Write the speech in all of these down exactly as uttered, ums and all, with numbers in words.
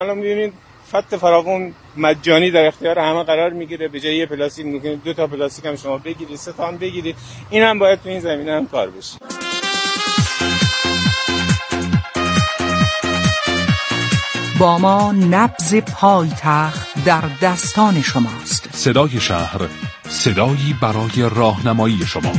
الان می‌بینید خط فراوان مجانی در اختیار همه قرار میگیره، به جای یه پلاستیک می‌کنید دو تا پلاستیک هم شما بگیرید، سه تا هم بگیرید. این هم باید تو این زمینه هم کار بشه. با ما نبض پایتخت در دستان شماست. صدای شهر، صدایی برای راهنمایی شما.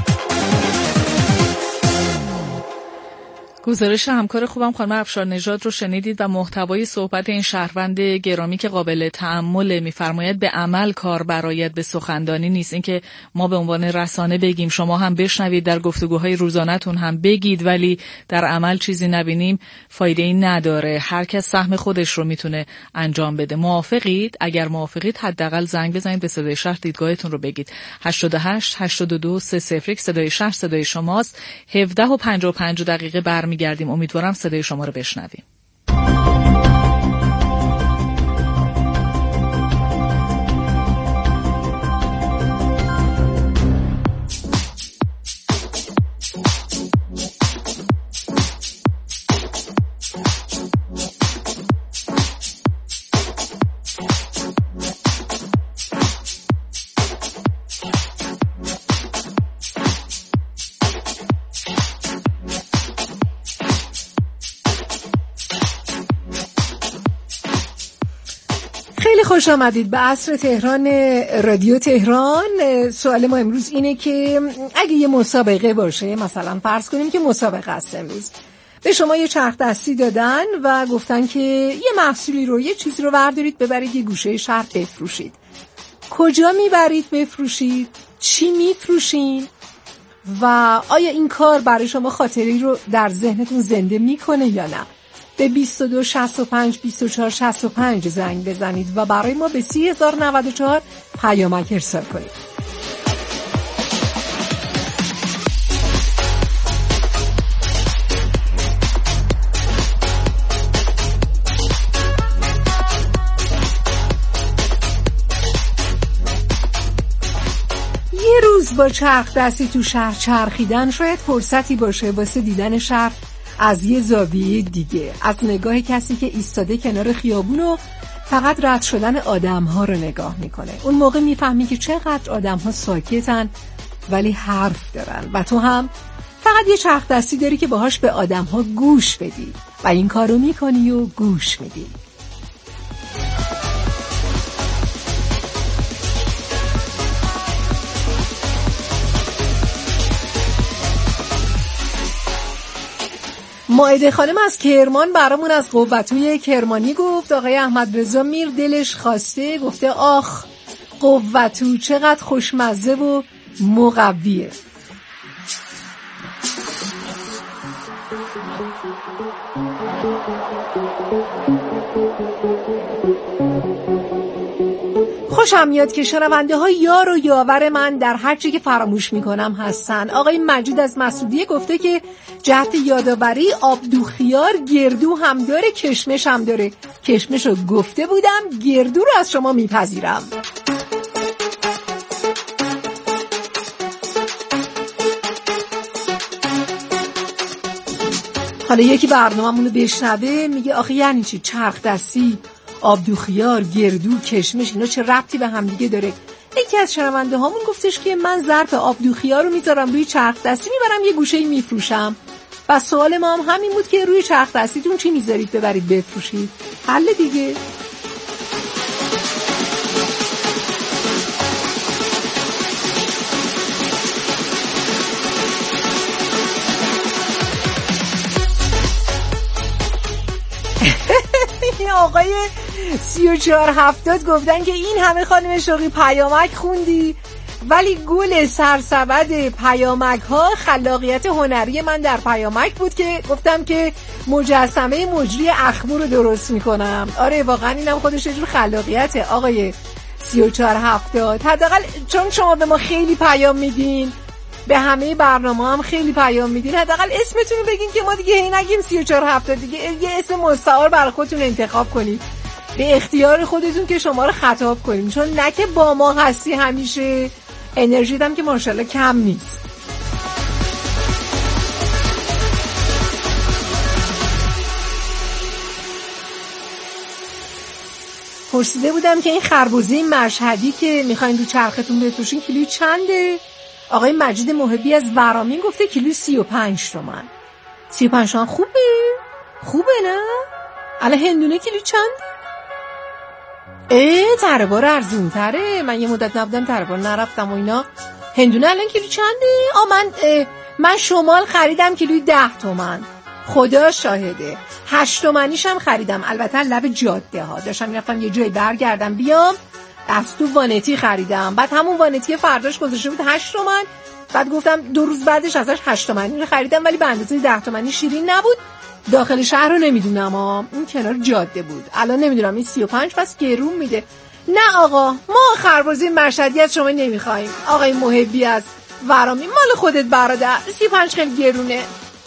گزارش همکار خوبم خانم افشار نژاد رو شنیدید و محتوای صحبت این شهروند گرامی که قابل تأمل، می‌فرماید به عمل کار برآید، به سخنرانی نیست. اینکه ما به عنوان رسانه بگیم، شما هم بشنوید، در گفتگوهای روزانه‌تون هم بگید، ولی در عمل چیزی نبینیم، فایده‌ای نداره. هر کس سهم خودش رو میتونه انجام بده. موافقید؟ اگر موافقید حداقل زنگ بزنید به صدای شهر، دیدگاهتون رو بگید. هشتاد و هشت هشتاد و دو سه صفر یک صدای شهر، صدای شماست. هفده و پنجاه و پنج دقیقه بر میگردیم. امیدوارم صدای شما رو بشنویم. خوش آمدید به عصر تهران رادیو تهران. سوال ما امروز اینه که اگه یه مسابقه باشه، مثلا فرض کنیم که مسابقه است، امروز به شما یه چرخ دستی دادن و گفتن که یه محصولی رو، یه چیزی رو بردارید ببرید یه گوشه شهر بفروشید. کجا میبرید بفروشید؟ چی میفروشین؟ و آیا این کار برای شما خاطری رو در ذهنتون زنده میکنه یا نه؟ به بیست و دو شصت و پنج بیست و چهار شصت و پنج زنگ بزنید و برای ما به سی هزار و نود و چهار پیامک ارسال کنید. یه روز با چرخ دستی تو شهر چرخیدن شاید فرصتی باشه واسه دیدن شهر از یه زاویه دیگه، از نگاه کسی که ایستاده کنار خیابون و فقط رد شدن آدم‌ها رو نگاه میکنه. اون موقع میفهمی که چقدر آدم‌ها ساکتن ولی حرف دارن و تو هم فقط یه چرخ دستی داری که باهاش به آدم‌ها گوش بدی و این کارو میکنی و گوش میدی. مائده خانم از کرمان برامون از قوتوی کرمانی گفت. آقای احمد رضا میر دلش خواسته، گفته آخ قوتو چقدر خوشمزه و مقویه. خوشم میاد که شنونده ها یار و یاور من در هر چی که فراموش میکنم هستن. آقای مجید از مسعودیه گفته که جهت یادآوری آبدوخیار گردو هم داره، کشمش هم داره. کشمش رو گفته بودم، گردو رو از شما میپذیرم. حالا یکی برنامه‌مون رو بشنوه میگه آخه یعنی چی چرخ دستی، آبدوخیار، گردو، کشمش، اینا چه ربطی به هم دیگه داره؟ یکی از شنونده هامون گفتش که من ظرف آبدوخیار رو میذارم روی چرخ دستی، میبرم یه گوشه‌ای میفروشم. و سوال ما هم همین بود که روی چرخ دستیتون چی میذارید ببرید بفروشید؟ حل دیگه. آقای سی و چهار هفتاد گفتن که این همه خانم شوقی پیامک خوندی ولی گل سرسبد پیامک ها خلاقیت هنری من در پیامک بود که گفتم که مجسمه مجری اخمو رو درست میکنم. آره واقعا اینم خودش یه جور خلاقیته آقای سی و چهار هفتاد. حداقل چون شما به ما خیلی پیام میدین، به همه برنامه هم خیلی پیام میدین، حداقل اسمتون رو بگین که ما دیگه هی نگیم سی و چهار هفتاد، دیگه یه اسم مستعار برای خودتون انتخاب کنید، به اختیار خودتون که شما رو خطاب کنیم، چون نه که با ما هستی همیشه، انرژی دم که ماشاءالله کم نیست. پرسیده بودم که این خربزه مشهدی که میخواین رو چرختون بفروشین کیلو چنده؟ آقای مجید محبی از ورامین گفته کیلو سی و پنج تومن. سی و پنج تومن خوبه؟ خوبه نه؟ الان هندونه کیلو چنده؟ اه تره بار ارزون تره. من یه مدت نبودم تره بار نرفتم و اینا. هندونه الان کیلو چنده؟ آ من من شمال خریدم کیلوی ده تومن. خدا شاهده. هشت تومنیش هم خریدم، البته لب جاده ها. داشتم میرفتم یه جایی برگردم بیام، از تو وانتی خریدم. بعد همون وانتی فرداش گذاشته بود هشت تومن. بعد گفتم دو روز بعدش ازش هشت تومنی رو خریدم، ولی به اندازه ده تومنی شیرین نبود. داخل شهر رو نمیدونم ها، این کنار جاده بود. الان نمیدونم این سی و پنج پس گرون میده. نه آقا، ما خربزه مشهدی از شما نمیخوایم. آقای محبی از ورامی، مال خودت برادر. سی و پنج خیلی گرونه.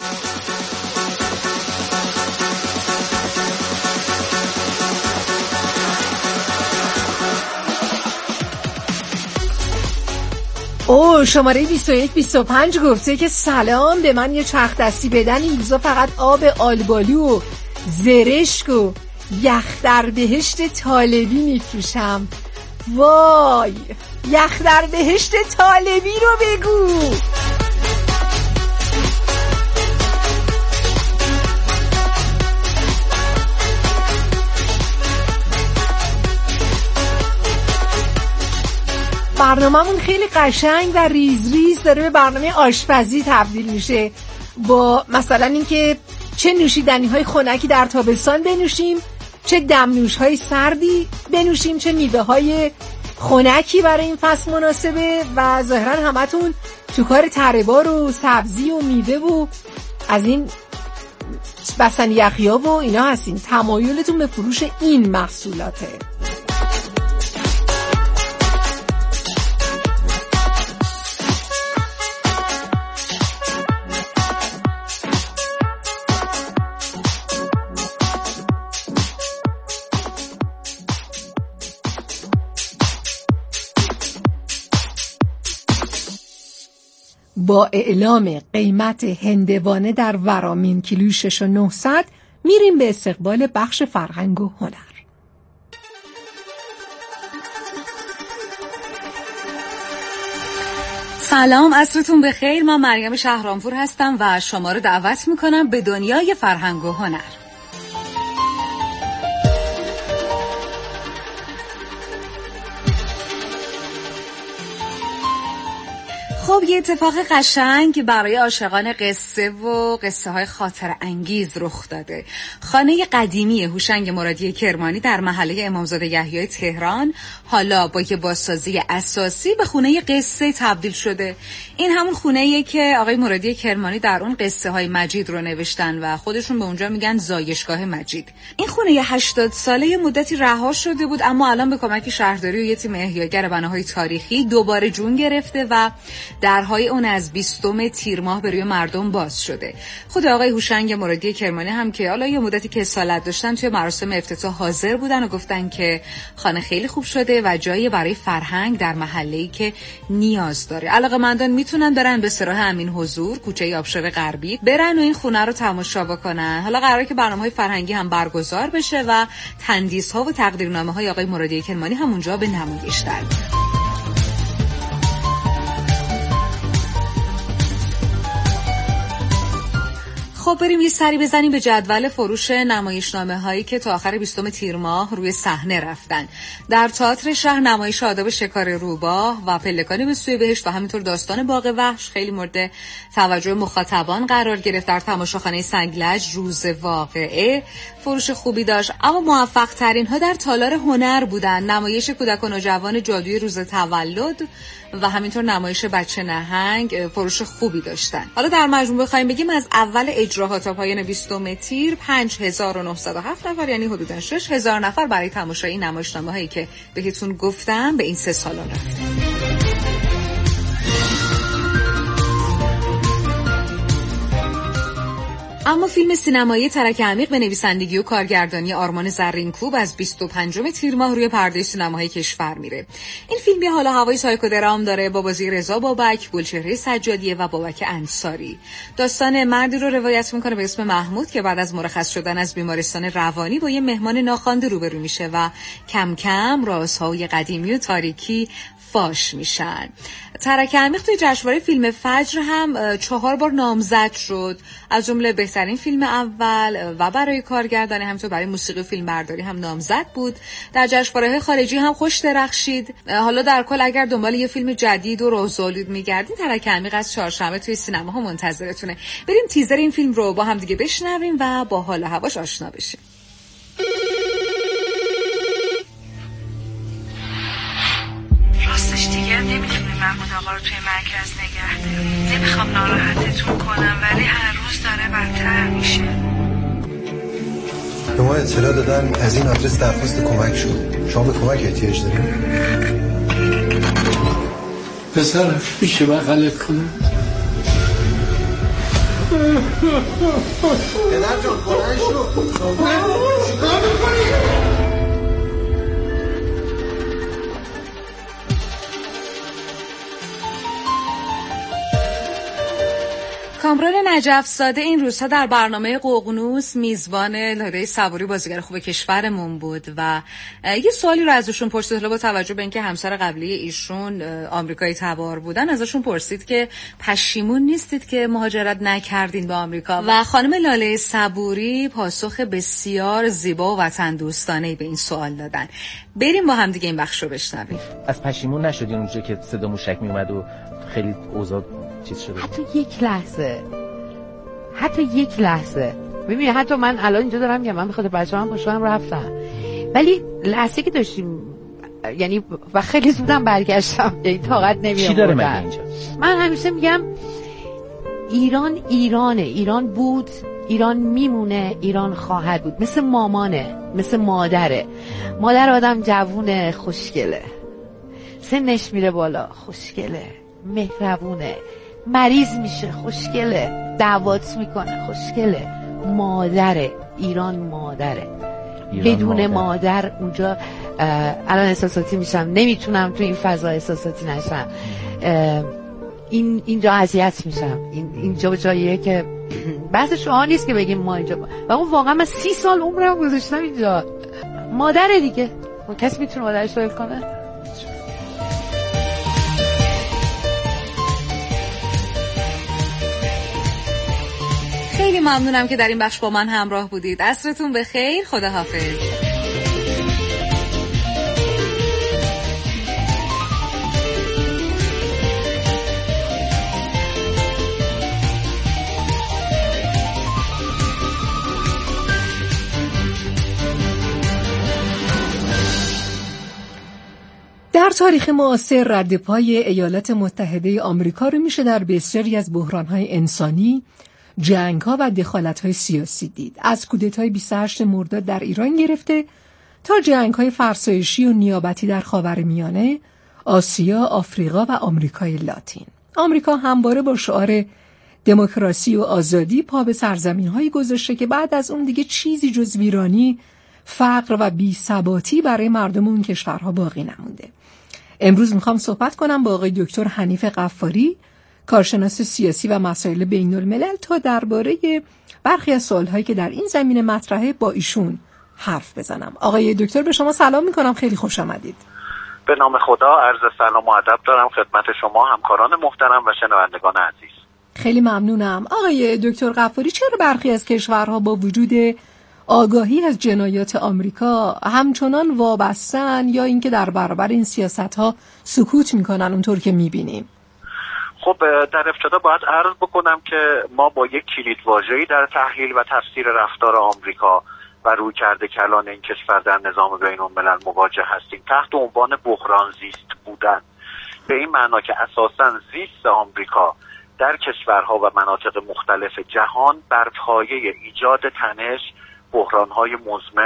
او شماره بیست و یک بیست و پنج گفته که سلام، به من یه چرخ دستی بدن. این روزا فقط آب آلبالو و زرشک و یخ در بهشت طالبی میفروشم. وای، یخ در بهشت طالبی رو بگو. برنامه‌مون خیلی قشنگ و ریز ریز داره به برنامه آشپزی تبدیل میشه، با مثلا اینکه چه نوشیدنی‌های خنکی در تابستان بنوشیم، چه دمنوش‌های سردی بنوشیم، چه میوه‌های خنکی برای این فصل مناسبه. و ظاهراً همتون تو کار تره‌بار و سبزی و میوه و از این بستنی یخی‌ها و اینا هستین. تمایلتون به فروش این محصولاته. با اعلام قیمت هندوانه در ورامین کیلو شش و نهصد میریم به استقبال بخش فرهنگ و هنر. سلام، عصرتون بخیر. من مریم شهرامپور هستم و شما رو دعوت میکنم به دنیای فرهنگ و هنر. خب یه اتفاق قشنگ برای عاشقان قصه و قصه های خاطر انگیز رخ داده. خانه قدیمی هوشنگ مرادی کرمانی در محله امامزاده یحیی تهران حالا با یه بازسازی اساسی به خونه قصه تبدیل شده. این همون خونه‌ایه که آقای مرادی کرمانی در اون قصه های مجید رو نوشتن و خودشون به اونجا میگن زایشگاه مجید. این خونه هشتاد ساله یه مدتی رها شده بود، اما الان به کمک شهرداری و یه تیم احیاگر بناهای تاریخی دوباره جون گرفته و درهای اون از بیستم تیر ماه به روی مردم باز شده. خود آقای هوشنگ مرادی کرمانی هم که حالا یه مدتی که اصالت داشتن توی مراسم افتتاح حاضر بودن و گفتن که خانه خیلی خوب شده و جایی برای فرهنگ در محله‌ای که نیاز داره. علاقه‌مندان میتونن برن به سراح امین حضور کوچه آبشار غربی برن و این خونه رو تماشا بکنن. حالا قراره که برنامه‌های فرهنگی هم برگزار بشه و تندیس‌ها و تقدیرنامه‌های آقای مرادی کرمانی هم اونجا به نمایش در بیاد. خب بریم یه سری بزنیم به جدول فروش نمایشنامه هایی که تا آخر بیستم تیر ماه روی صحنه رفتن. در تئاتر شهر نمایش آداب شکار روباه و پلکانی به سوی بهشت و همینطور داستان باغ وحش خیلی مورد توجه مخاطبان قرار گرفت. در تماشاخانه سنگلج روز واقعه فروش خوبی داشت، اما موفق ترین ها در تالار هنر بودن. نمایش کودکان و جوان جادوی روز تولد و همینطور نمایش بچه نهنگ فروش خوبی داشتن. حالا در مجموع بخوایم بگیم از اول اجراها تا پایان بیستم تیر پنج هزار و نهصد و هفت نفر یعنی حدوداً شش هزار نفر برای تماشای این نمایشنامه هایی که بهتون گفتم به این سه سالن رفتن. اما فیلم سینمایی ترک عمیق به نویسندگی و کارگردانی آرمان زرینکوب از بیست و پنجم تیر ماه روی پرده سینماهای کشور میره. این فیلم یه حالا هوای سایکودرام داره با بازی رضا بابک، گلچهره سجادیه و بابک انصاری. داستان مردی رو روایت میکنه به اسم محمود که بعد از مرخص شدن از بیمارستان روانی با یه مهمان ناخوانده روبرو میشه و کم کم رازهای قدیمی و تاریکی فاش میشن. ترک عمیق توی جشنواره فیلم فجر هم چهار بار نامزد شد، از جمله بهترین فیلم اول و برای کارگردانی، همینطور برای موسیقی و فیلمبرداری هم نامزد بود. در جشنواره‌های خارجی هم خوش درخشید. حالا در کل اگر دنبال یه فیلم جدید و روزآلود میگردین، ترک عمیق از چهارشنبه توی سینماها منتظرتونه. بریم تیزر این فیلم رو با هم دیگه بشنویم و با حال و هواش آشنا بشیم. راستش دیگه نمیتونی محمود آقا رو توی مرکز نگه داری. نمیخوام ناراحتتون کنم ولی هر روز داره بدتر میشه. به ما اطلاع دادن از این آدرس درخواست کمک شد. شما به کمک احتیاج دارید؟ پسر میشه بغلت کنم؟ پدر جان بلند شو. چیکار می‌کنی؟ کامران نجف زاده این روزها در برنامه ققنوس میزبان لاله صبوری بازیگر خوب کشورمون بود و یه سوالی رو ازشون پرسید. با توجه به اینکه همسر قبلی ایشون آمریکایی تبار بودن، ازشون پرسید که پشیمون نیستید که مهاجرت نکردین به آمریکا؟ و خانم لاله صبوری پاسخ بسیار زیبا و وطن دوستانه‌ای به این سوال دادن. بریم با هم دیگه این بخش رو بشنویم. از پشیمون نشدین اونجا که صدا موشک می اومد و خیلی اوضاع چیز شده؟ حتی یک لحظه حتی یک لحظه ببین، حتی من الان اینجا دارم میگم من بخاطر بچه‌ام با شوهرم رفتم، ولی لحظه که داشتیم یعنی و خیلی زودم برگشتم، یعنی طاقت نمی‌آوردم. چی داره مگه اینجا؟ من همیشه میگم ایران ایرانه، ایران بود، ایران میمونه، ایران خواهد بود، مثل مامانه، مثل مادره. مادر آدم جوونه، خوشگله، سنش میره بالا، خوشگله، مهربونه، مریض میشه، خوشگله، دعوات میکنه، خوشگله. مادره، ایران مادره. ایران بدون مادر, مادر اونجا الان احساساتی میشم، نمیتونم تو این فضا احساساتی نشم. این اینجا اذیت میشم. این اینجا جاییه که بحث شما نیست که بگیم ما اینجا با. و اون واقعا من سی سال عمرم گذاشتم اینجا. مادره دیگه، کسی میتونه مادرش رو حفظ کنه؟ خیلی ممنونم که در این بخش با من همراه بودید. عصرتون بخیر. خداحافظ. در تاریخ معاصر رد پای ایالات متحده آمریکا رو میشه در بسیاری از بحران‌های انسانی، جنگ‌ها و دخالت‌های سیاسی دید. از کودتای بیست و هشتم مرداد در ایران گرفته تا جنگ‌های فرسایشی و نیابتی در خاورمیانه، آسیا، آفریقا و آمریکای لاتین. آمریکا همواره با شعار دموکراسی و آزادی پا به سرزمین‌هایی گذاشته که بعد از اون دیگه چیزی جز ویرانی، فقر و بی‌ثباتی برای مردم اون کشورها باقی نمونده. امروز میخوام صحبت کنم با آقای دکتر حنیف قفاری، کارشناس سیاسی و مسائل بین الملل، تا درباره برخی از سوالهایی که در این زمینه مطرحه با ایشون حرف بزنم. آقای دکتر به شما سلام میکنم، خیلی خوش آمدید. به نام خدا عرض سلام و ادب دارم خدمت شما همکاران محترم و شنوندگان عزیز. خیلی ممنونم. آقای دکتر قفاری، چرا برخی از کشورها با وجود آگاهی از جنایات آمریکا همچنان وابستن یا اینکه در برابر این سیاست‌ها سکوت میکنن اونطور که میبینیم؟ خب در ابتدا باید عرض بکنم که ما با یک کلیدواژه‌ای در تحلیل و تفسیر رفتار آمریکا و رویکرد کلان این کشور در نظام بین‌الملل مواجه هستیم تحت عنوان بحران زیست بودن، به این معنا که اساساً زیست آمریکا در کشورها و مناطق مختلف جهان بر پایه ایجاد تنش، بحران‌های مزمن،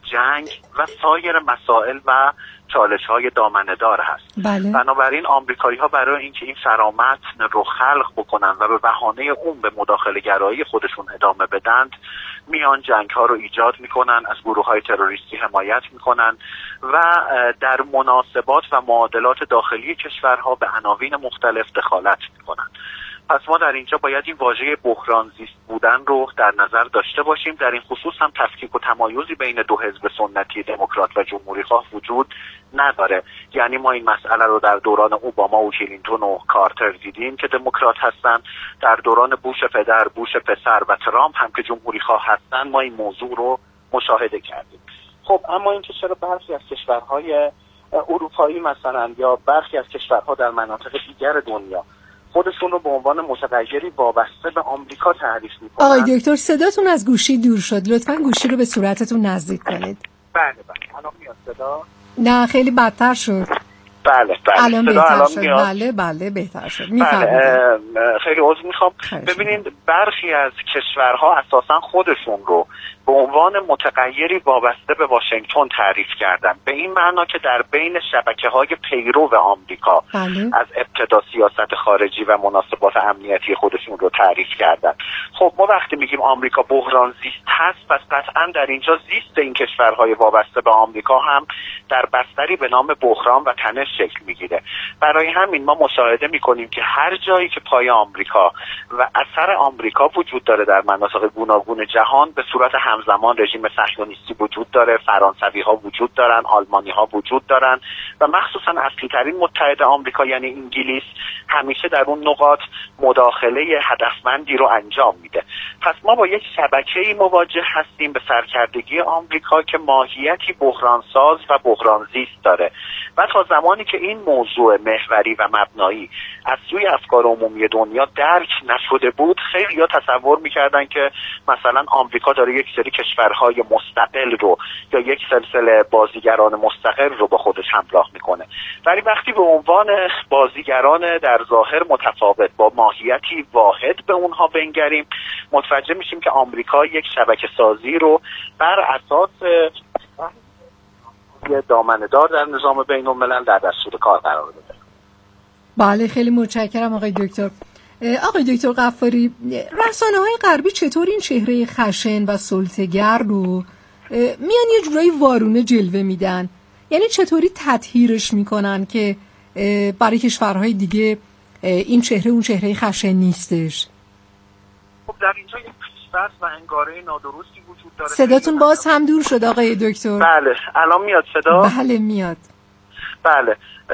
جنگ و سایر مسائل و چالش‌های دامنه‌دار هست. بله. بنابراین آمریکایی‌ها برای اینکه این فرامتن رو خلق بکنن و به بهانه اون به مداخله گرایی خودشون ادامه بدند، میان جنگ‌ها رو ایجاد میکنن، از گروه‌های تروریستی حمایت میکنن و در مناسبات و معادلات داخلی کشورها به عناوین مختلف دخالت میکنن. پس ما در اینجا باید این واژه بحران زیست بودن رو در نظر داشته باشیم. در این خصوص هم تفکیک و تمایزی بین دو حزب سنتی دموکرات و جمهوری خواه وجود نداره. یعنی ما این مسئله رو در دوران اوباما و کلینتون و کارتر دیدیم که دموکرات هستن، در دوران بوش پدر، بوش پسر و ترامپ هم که جمهوری خواه هستن ما این موضوع رو مشاهده کردیم. خب اما اینکه چرا برخی از کشورهای اروپایی مثلا یا برخی از کشورها در مناطق دیگر دنیا خودشون رو به عنوان متغیری وابسته به آمریکا تعریف میکنن. آقای دکتر صداتون از گوشی دور شد، لطفاً گوشی رو به صورتتون نزدیک کنید. بله بله الان میاد صدا؟ نه خیلی بدتر شد. بله بله الان صدا بهتر الان شد. میاد. بله بله بهتر شد. بله خیلی عذر میخوام. ببینید برخی از کشورها اساسا خودشون رو به عنوان متغیری وابسته به واشنگتن تعریف کردن، به این معنا که در بین شبکه‌های پیرو آمریکا بله. از ابتدا سیاست خارجی و مناسبات امنیتی خودشون رو تعریف کردن. خب ما وقتی میگیم آمریکا بحران زیست هست، پس قطعا در اینجا زیست این کشورهای وابسته به آمریکا هم در بستری به نام بحران و تنش شکل میگیره. برای همین ما مشاهده میکنیم که هر جایی که پای آمریکا و اثر آمریکا وجود داره در مناطق گوناگون جهان به صورت همزمان رژیم صهیونیستی وجود داره، فرانسوی ها وجود دارن، آلمانی ها وجود دارن و مخصوصا اصلی ترین متحد آمریکا یعنی انگلیس همیشه در اون نقاط مداخله هدفمندی رو انجام میده. پس ما با یک شبکه‌ای مواجه هستیم به سرکردگی آمریکا که ماهیتی بحرانساز و بحرانزیست داره و تا زمانی که این موضوع محوری و مبنایی از سوی افکار عمومی دنیا درک نشده بود، خیلی‌ها تصور می‌کردن که مثلا آمریکا داره یک سری کشورهای مستقل رو یا یک سلسله بازیگران مستقل رو با خودش همراه میکنه. ولی وقتی به عنوان بازیگران در ظاهر متفاوت با ماهیتی واحد به اونها بنگریم، متوجه میشیم که آمریکا یک شبکه سازی رو بر اساس یه دامنه‌دار در نظام بین‌الملل در دستور کار قرار داده. بله خیلی متشکرم آقای دکتر. آقای دکتر غفاری، رسانه‌های غربی چطور این چهره خشن و سلطه‌گر رو میان یه جورایی وارونه جلوه میدن؟ یعنی چطوری تطهیرش میکنن که برای کشورهای دیگه این چهره اون چهره خشن نیستش؟ خب در اینجا یک پیش‌فرض و انگاره نادرستی وجود داره. صداتون باز هم دور شد آقای دکتر. بله الان میاد صدا؟ بله میاد. بله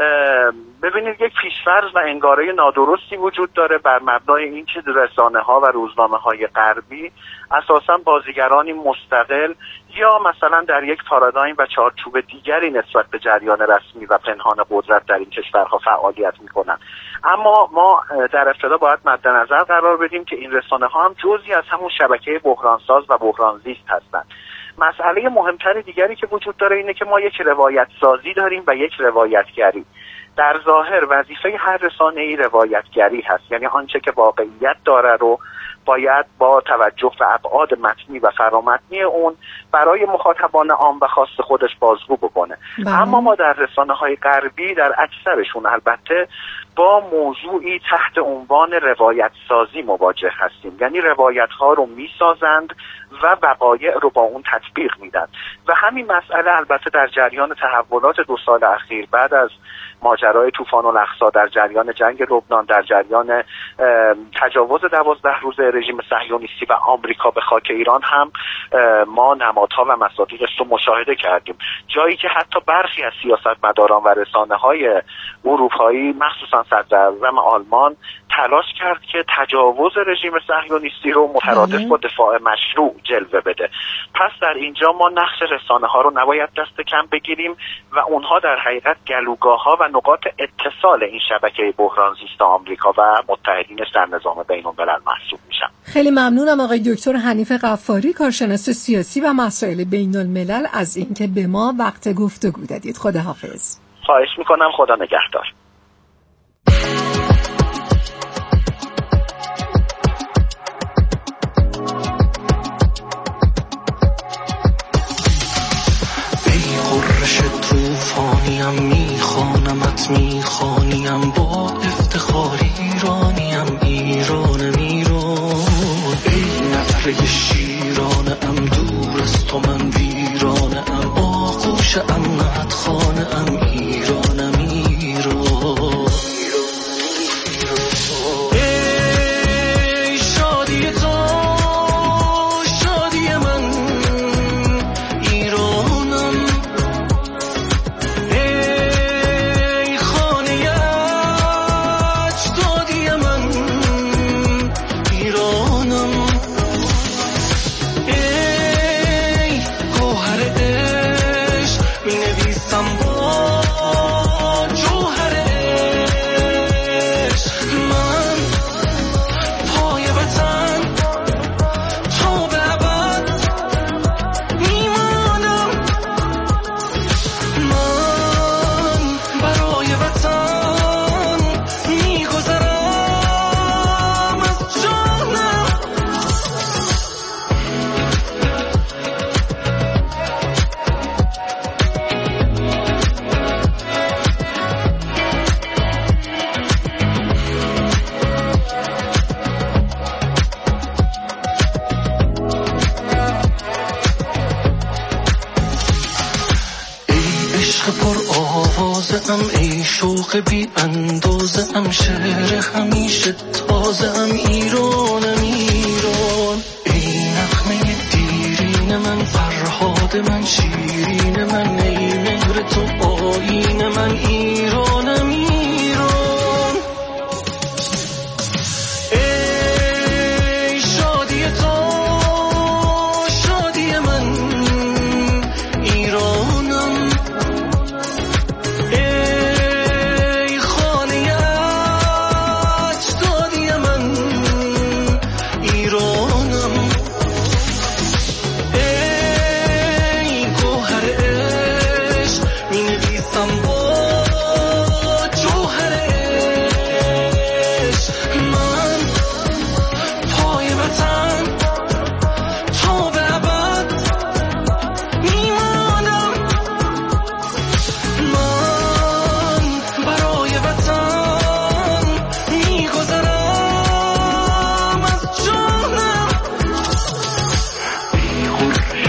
ببینید یک پیش‌فرض و انگاره نادرستی وجود داره بر مبنای اینکه رسانه‌ها و روزنامه‌های غربی اساساً بازیگرانی مستقل یا مثلا در یک پارادایم و چارچوب دیگری نسبت به جریان رسمی و پنهان قدرت در این کشورها فعالیت می‌کنند. اما ما در ابتدا باید مد نظر قرار بدیم که این رسانه‌ها هم جزئی از همون شبکه بحرانساز و بحرانزیست هستند. مسئله مهمتر دیگری که وجود داره اینه که ما یک روایت سازی داریم و یک روایتگری. در ظاهر وظیفه هر رسانه‌ای روایتگری هست، یعنی آنچه که واقعیت داره رو باید با توجه به ابعاد متنی و فرامتنی اون برای مخاطبان عام و خاص خودش بازگو بکنه. بله. اما ما در رسانه‌های غربی در اکثرشون البته با موضوعی تحت عنوان روایت سازی مواجه هستیم، یعنی روایت ها رو میسازند و وقایع رو با اون تطبیق میدن و همین مسئله البته در جریان تحولات دو سال اخیر بعد از ماجرای طوفان الاقصی، در جریان جنگ لبنان، در جریان تجاوز دوازده روزه رژیم صهیونیستی و آمریکا به خاک ایران هم ما نمادها و مصادیقش رو مشاهده کردیم، جایی که حتی برخی از سیاستمداران و رسانه‌های اروپایی مخصوصا صدراعظم آلمان تلاش کرد که تجاوز رژیم صهیونیستی رو مترادف با دفاع مشروع جلوه بده. پس در اینجا ما نقش رسانه ها رو نباید دست کم بگیریم و اونها در حقیقت گلوگاه ها و نقاط اتصال این شبکه بحرانزیست آمریکا و متحدینش در نظام بین الملل محسوب میشن. خیلی ممنونم آقای دکتر حنیف غفاری، کارشناس سیاسی و مسائل بین الملل، از اینکه به ما وقت گفتگو دادید. خداحافظ. خواهش میکنم. خدا نگهدار. غرش توفانیم، میخوانمت میخوانیم با افتخار ایرانیم، ایرانم ایران. ای نعره شیرانم دور از تو من ویرانم، آغوش امنت خانم، ایرانم ایران. ای شادی تو شادی من ایرانم، ای خانه اجدادی من ایرانم. ای گوهر عشق می نویسم با جوهر عشق، من پای وطن تا به ابد میمانم، من برای وطن میگذرم از جانم. ای عشق پر آوازه ام، ای شوق بی اندازه ام، شعر همیشه تازه ام، ایرانم ایران. ای نغمه دیرین من، فرهاد من، شیرین من، ای مهر تو آیین من، ایرانم ایران. ای شادی تو شادی من ایرانم، ای خانه اجدادی من ایرانم. ای گوهر عشق می نویسم با جوهر عشق، من پای وطن تا به ابد میمانم، من برای وطن میگذرم از جانم. ای غرش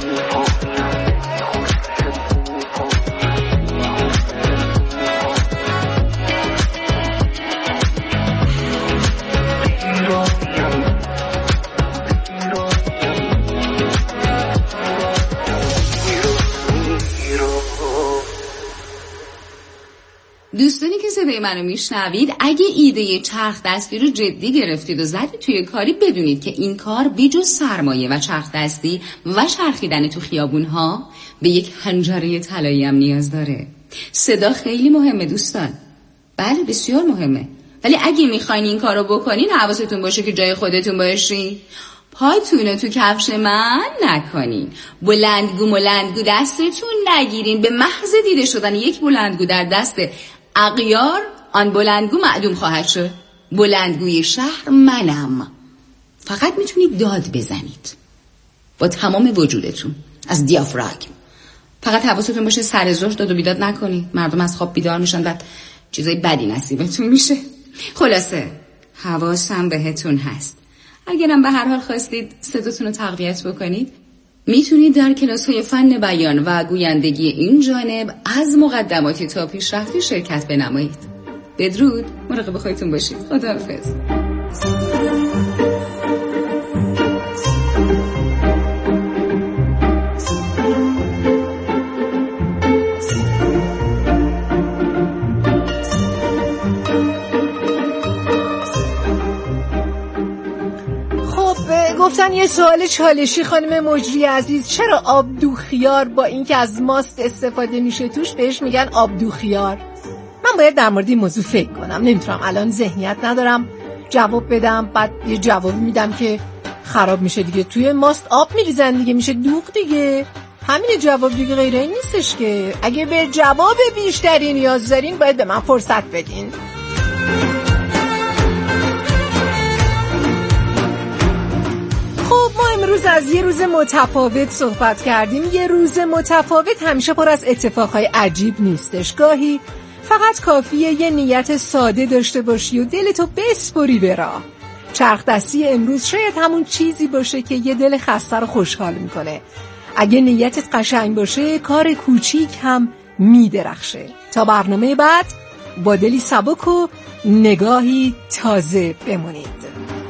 دوستانی که صدای منو میشنوید، اگه ایده چرخ دستی رو جدی گرفتید و زدید توی کاری، بدونید که این کار بجز سرمایه و چرخ دستی و چرخیدن تو خیابونها به یک حنجره طلایی هم نیاز داره. صدا خیلی مهمه دوستان، بله بسیار مهمه، ولی اگه میخواین این کارو بکنین حواستون باشه که جای خودتون باشین. پایتون تو کفش من نکنین، بلندگو ملندگو دستتون نگیرین. به محض دیده شدن یک بلندگو در دست اغیار، آن بلندگو معدوم خواهد شد. بلندگوی شهر منم. فقط میتونید داد بزنید با تمام وجودتون، از دیافراگم. فقط حواستون باشه سر ظهر داد و بیداد نکنید، مردم از خواب بیدار میشن، بعد چیزای بدی نصیبتون میشه. خلاصه حواسم بهتون هست. اگرم به هر حال خواستید صداتون رو تقویت بکنید، میتونید در کلاس‌های فن بیان و گویندگی این جانب از مقدماتی تا پیشرفتی شرکت بنمایید. بدرود، مراقب خودتون باشید. خداحافظ. گفتن یه سوال چالشی خانم مجری عزیز، چرا آبدو خیار با اینکه از ماست استفاده میشه توش بهش میگن آبدو خیار؟ من باید در مورد این موضوع فکر کنم، نمیتونم الان، ذهنیت ندارم جواب بدم. بعد یه جواب میدم که خراب میشه دیگه. توی ماست آب میریزن دیگه، میشه دوغ دیگه. همین جواب دیگه، غیره این نیستش که. اگه به جواب بیشتری نیاز دارین باید به من فرصت بدین. خب ما امروز از یه روز متفاوت صحبت کردیم. یه روز متفاوت همیشه پر از اتفاقهای عجیب نیستش. گاهی فقط کافیه یه نیت ساده داشته باشی و دلتو بسپری به راه. چرخ دستی امروز شاید همون چیزی باشه که یه دل خسته رو خوشحال میکنه. اگه نیتت قشنگ باشه کار کوچیک هم میدرخشه. تا برنامه بعد با دلی سبک و نگاهی تازه بمونید.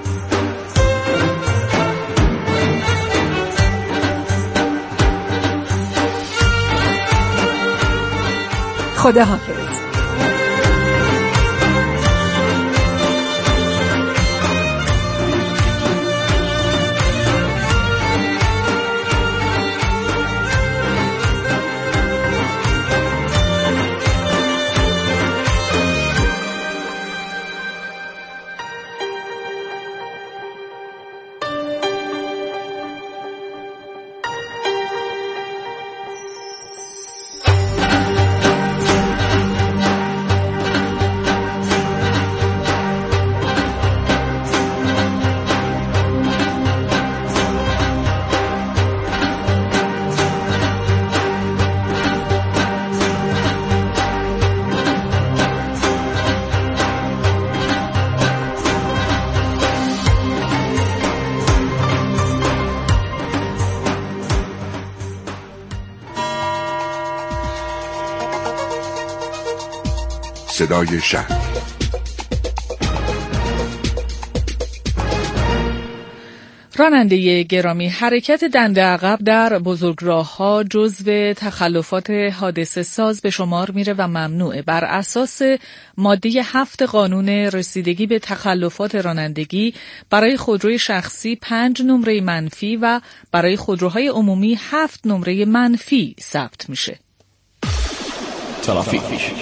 خداحافظ. صدای شهر. راننده گرامی، حرکت دنده عقب در بزرگراه‌ها جزو تخلفات حادثه ساز به شمار میره و ممنوعه. بر اساس ماده هفت قانون رسیدگی به تخلفات رانندگی برای خودروی شخصی پنج نمره منفی و برای خودروهای عمومی هفت نمره منفی ثبت میشه. ترافیک.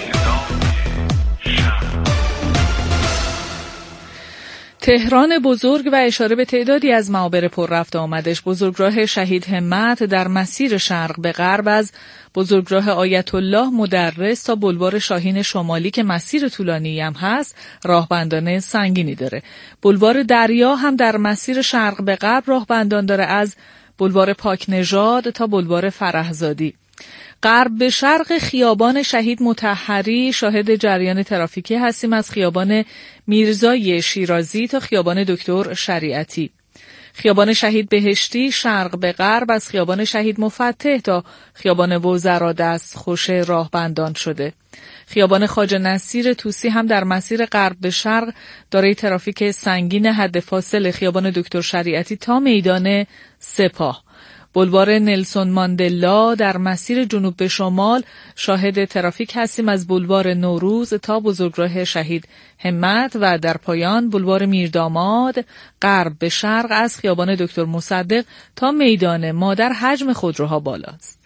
تهران بزرگ و اشاره به تعدادی از معابر پر رفت آمدش. بزرگراه شهید همت در مسیر شرق به غرب از بزرگراه آیت الله مدرس تا بلوار شاهین شمالی که مسیر طولانی هم هست راهبندان سنگینی داره. بلوار دریا هم در مسیر شرق به غرب راهبندان داره از بلوار پاک نژاد تا بلوار فرهزادی. غرب به شرق خیابان شهید مطهری شاهد جریان ترافیکی هستیم از خیابان میرزای شیرازی تا خیابان دکتر شریعتی. خیابان شهید بهشتی شرق به غرب از خیابان شهید مفتح تا خیابان وزرا دست خوش راهبندان شده. خیابان خواجه نصیر طوسی هم در مسیر غرب به شرق دارای ترافیک سنگین حد فاصل خیابان دکتر شریعتی تا میدان سپاه. بلوار نلسون ماندلا در مسیر جنوب به شمال شاهد ترافیک هستیم از بلوار نوروز تا بزرگراه شهید همت و در پایان بلوار میرداماد غرب به شرق از خیابان دکتر مصدق تا میدان مادر حجم خودروها بالاست.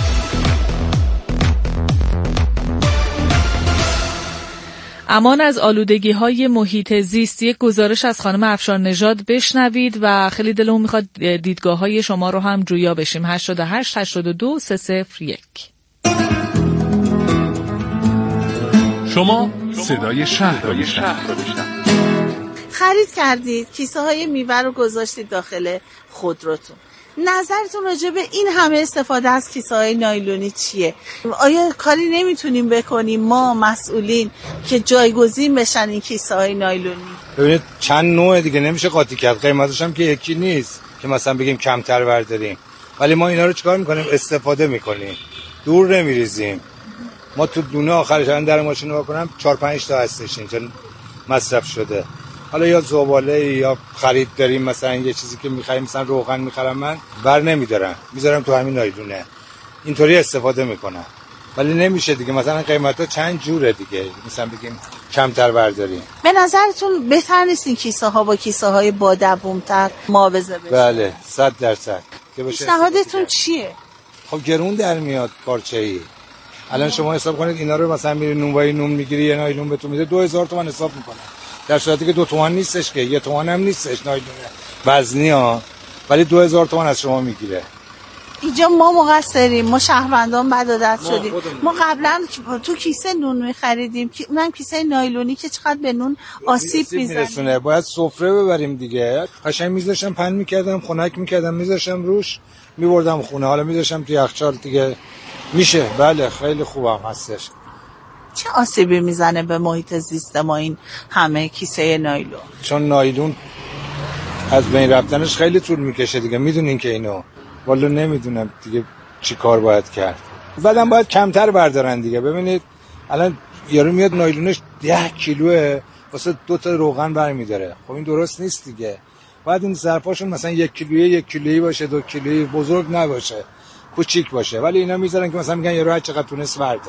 امان از آلودگی‌های محیط زیست. یک گزارش از خانم افشار نژاد بشنوید و خیلی دلمون میخواد دیدگاه‌های شما رو هم جویا بشیم. هشتاد و هشت هشتاد و دو سه صفر یک. شما صدای شهر رو خرید کردید، کیسه های میوه رو گذاشتید داخل خودروتون. نظرتون راجع به این همه استفاده از کیسه های نایلونی چیه؟ آیا کاری نمیتونیم بکنیم ما مسئولین که جایگزین بشن این کیسه های نایلونی؟ ببینید چند نوع دیگه نمیشه قاطی کرد، قیمتش هم که یکی نیست که مثلا بگیم کمتر برداریم، ولی ما اینا رو چیکار میکنیم؟ استفاده میکنیم، دور نمیریزیم. ما تو دونه آخرش در ماشین رو بکنم چهار پنج تا هستش اینجا مصرف شده. حالا یا زباله یا خرید داریم، مثلا یه چیزی که می‌خریم، مثلا روغن می‌خرم من بر نمی‌دارم، میذارم تو همین نایلونه، اینطوری استفاده میکنم. ولی نمیشه دیگه، مثلا قیمتا چند جوره دیگه، مثلا بگیم کمتر برداریم. به نظرتون بهتر نیست این کیسه ها با کیسه های با دوومتر معاوضه بشه؟ بله صد درصد که بشه. پیشنهادتون چیه؟ خب گرون در میاد پارچه‌ای. الان شما حساب کنید اینا رو مثلا میری نونوایی نون میگیری، یه نایلون بهتون میده دو هزار تومان حساب میکنه، در صورتی که دو تومان نیستش، که یه تومان هم نیستش نایلونه وزنی ها، ولی دو هزار تومان از شما میگیره. اینجا ما مقصریم، ما شهروندان بد عادت شدیم. ما قبلا تو کیسه نون می‌خریدیم که اونم کیسه نایلونی که چقدر به نون آسیب میزنه. باید سفره ببریم دیگه. قشنگ میذاشتم پهن میکردم، خنک میکردم، میذاشتم روش، میبردم خونه. حالا میذاشتم تو یخچال دیگه میشه. بله خیلی خوبم هستش. چه آسیبی میزنه به محیط زیست ما این همه کیسه نایلون؟ چون نایلون از بین رفتنش خیلی طول میکشه دیگه. میدونین که اینو والا نمیدونم دیگه چی کار باید کرد. بعدم باید کمتر بردارن دیگه. ببینید الان یارو میاد نایلونش ده کیلوه واسه دو تا روغن برمیداره. خب این درست نیست دیگه. باید این ظرفاشون مثلا یک کیلویی یک کیلویی باشه، دو کیلویی، بزرگ نباشه، کوچیک باشه. ولی اینا میذارن که مثلا میگن یارو هر چقدر تونست برداره.